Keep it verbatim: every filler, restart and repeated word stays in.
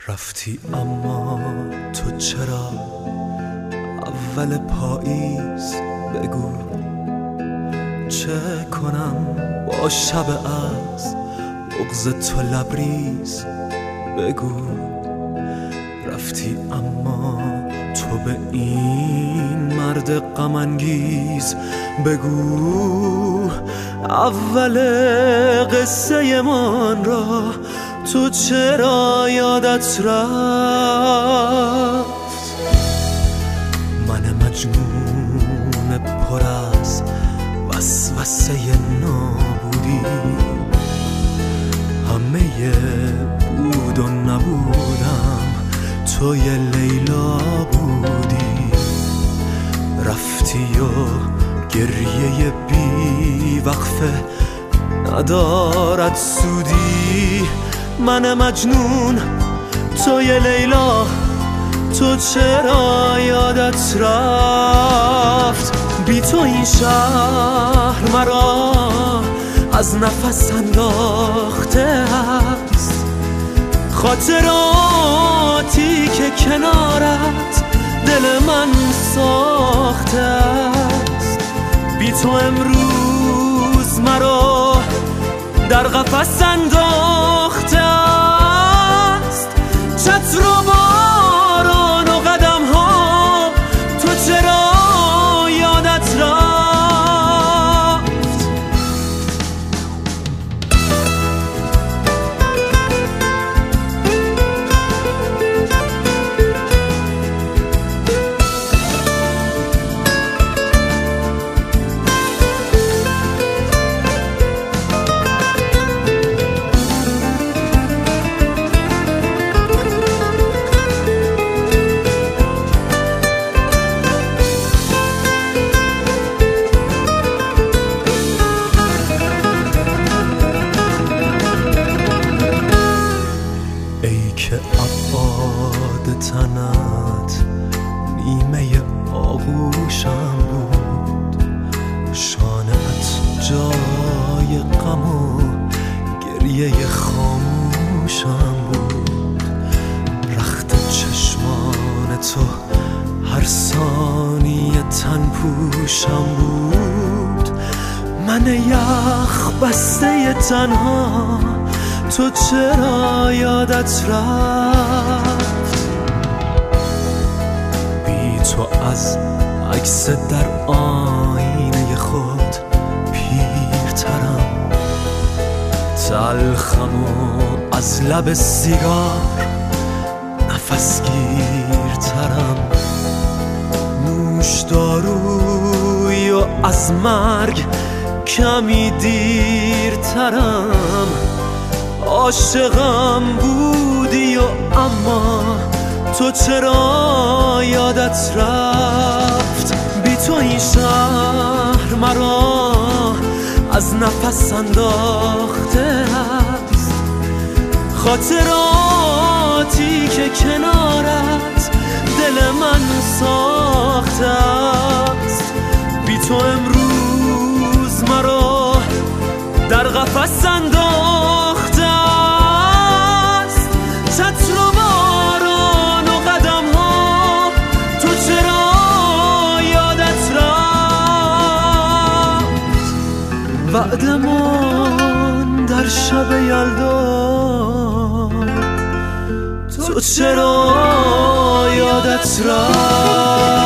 رفتی اما تو چرا اول پاییز بگو چه کنم با شب از بغض تو لبریز بگو رفتی اما تو به این مرد غم انگیز بگو اول قصه من را تو چرا یادت رفت من مجنون پر از وسوسه نابودی همه بود و نبودم توی لیلا بودی رفتی و گریه بی وقفه ندارد سودی من مجنون توی لیلا تو چرا یادت رفت بی تو این شهر مرا از نفس انداخته است خاطراتی که کنارت دل من ساخته است بی تو امروز مرا در قفس انداخته است چتر و باران و قدم ها تو چرا یادت رفت که عباد تنت نیمه آغوشم بود شانه‌ات جای غم و گریه خاموشم بود رخت چشمان تو هر ثانیه تن پوشم بود من یخ بسته تنها تو چرا یادت رفت بی تو از عکس در آینه خود پیرترم تلخم و از لب سیگار نفس گیرترم نوشداروی و از مرگ کمی دیرترم عاشقم بودی و اما تو چرا یادت رفت بی تو این شهر مرا از نفس انداخته است خاطراتی که کنارت دل من ساخته است بی تو امروز مرا در قفس انداخته است چتر و باران و قدم ها تو چرا یادت رفت وعدمان در شب یلدا تو چرا یادت رفت